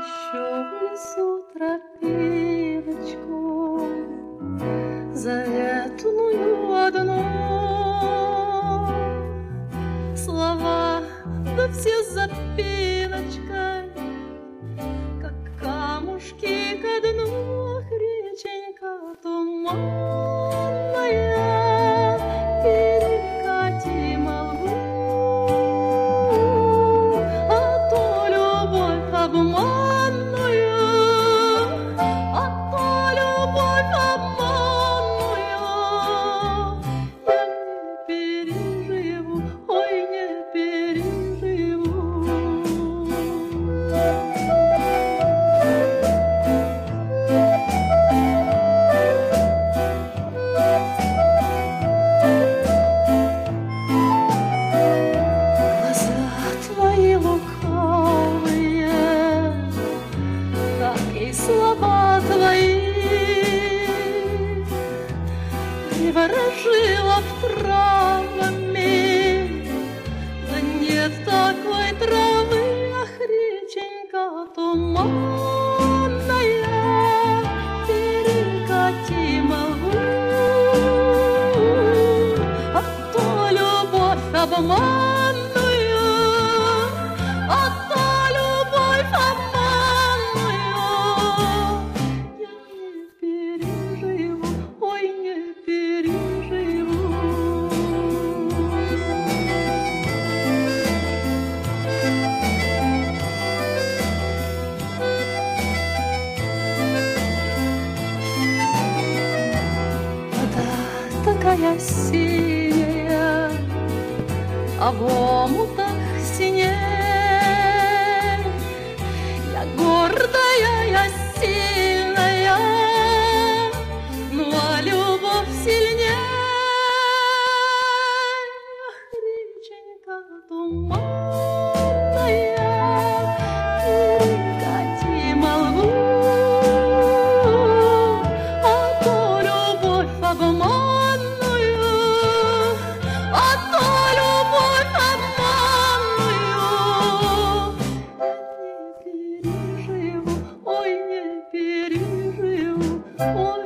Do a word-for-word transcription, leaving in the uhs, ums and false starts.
еще внизу тропиночку заветную одну. Слова, да все с запиночкой, как камушки ко дну. Ах, реченька туманная, перекати молву, а то любовь обманную, а то любовь обманную я не переживу, ой, не переживу. Слова твои приворожила в травами, да нет такой травы. Ах, реченька туманная, перекати молву, а то любовь обманную, а то любовь обманную такая синяя, а в омутах синей. Я гордая, я сильная, ну а любовь сильней. Ах, реченька туманная, перекати молву, а то любовь обманную, а то любовь обманную я не переживу, ой, не переживу, ой.